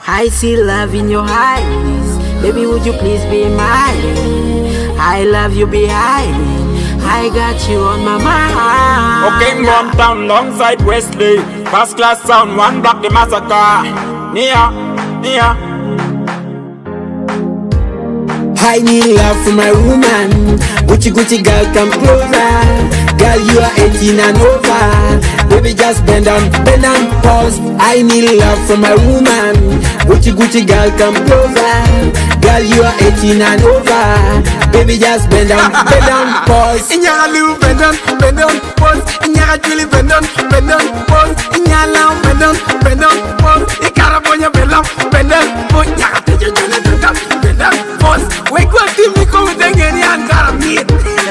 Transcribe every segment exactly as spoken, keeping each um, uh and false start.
I see love in your eyes. Baby, would you please be mine? I love you behind. I got you on my mind. Okay, one town alongside Wesley. First class sound, one block the massacre. Nia, Nia. I need love from my woman. Gucci Gucci girl, come closer. Girl, you are eighteen and over. Baby, just bend down, bend down, pause. I need love from my woman. Gucci Gucci girl, come closer. Girl, you are eighteen and over. Baby, just bend down, bend down, pause. Inyara liu, bend down, bend down, pause. Inyara chili, bend down, bend down, pause. Inyara lao, bend down, bend down, pause. Ikara bonya, bend down, bend down, pause. Inyara teje jene, bend down, bend down, pause. Wake up, team, we come with engeni and kara meet.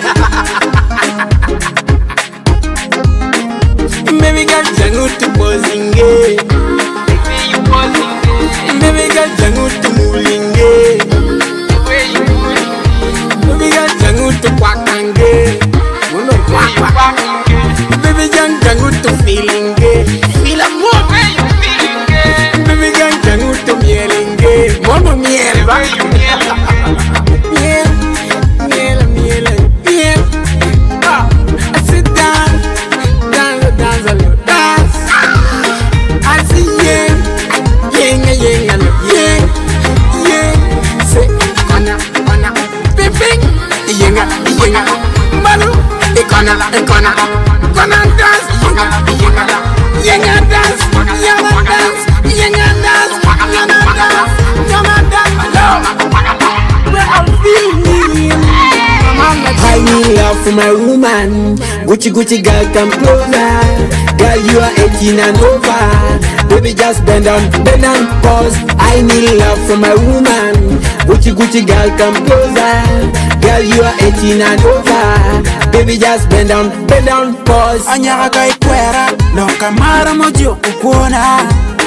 Baby girl, jangu tu pozinge. Baby you pozinge. Baby girl, jangu tu mulinge. Baby girl, jangu tu kwakange. Uno kwakwa. Baby girl, jangu tu feelinge. Feel a more. Baby girl, jangu tu mielinge. Mono miel, ba? Miel, miel, miel, miel. Ah, I sit down. Dance a little dance. I see yeah, yeah, yeah, yeah, yeah. Say, kona, kona, piping, yenga, yenga, malu, kona, kona, kona dance, yenga, yenga, yenga dance, yenga dance, yenga dance, yenga dance, yenga dance, where I'm feeling. I need love from my woman. Gucci Gucci girl, come closer. Girl, you are eighteen and over. Baby, just bend down, bend down, pause. I need love from my woman. Gucci Gucci girl, come closer. Girl, you are eighteen and over. Baby, just bend down, bend down, pause. Anyara kai kwera, loka mara mojo kukuona.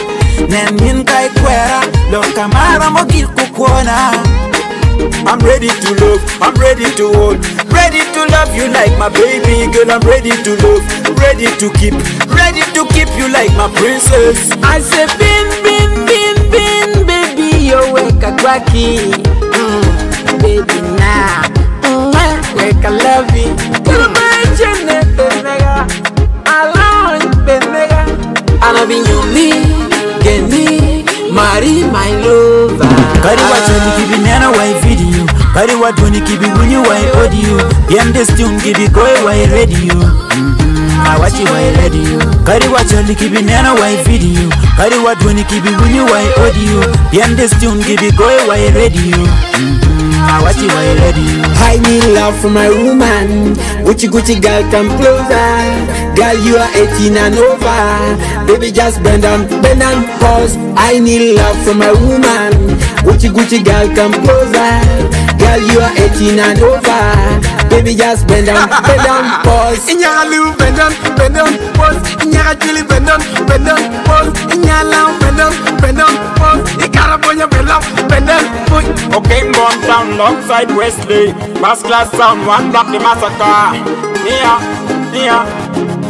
Nenin kai kwera, loka mara mogi kukuona. I'm ready to love, I'm ready to hold, ready to love you like my baby girl. I'm ready to love, ready to keep, ready to keep you like my princess. I say, bin, bin, bin, bin, baby, you wake a quacky. Mm, baby, now, mm, wake a lovey. You're my Janet, nigga. Alone, nigga. And I've been you, me, get me, marry my lover. Kari watu ni kibi nena wai video. Kari watu ni kibi winyi wai audio. Yem this tune kibi koi wai radio. Mm-hmm. I watch it wai radio. Kari watu ni kibi nena wai video. Kari watu ni kibi winyi wai audio. Yem this tune kibi koi wai radio. Mm-hmm. I watch it wai radio. I need love from my woman. Gucci Gucci girl, come closer. Girl, you are eighteen and over. Baby, just bend down, bend down, pause. I need love from my woman. Gucci Gucci girl, come closer. Girl, you are eighteen and over. Baby, just bend down, bend down, pause. Inyara liu, bend down, bend down, pause. Inyara chili, bend down, bend down, pause. Inyara lao, bend down, bend down, pause. Ikara bonya, bend down, bend down, pause. Okay, one town alongside Wesley. First class sound, one block the massacre. Nia, Nia.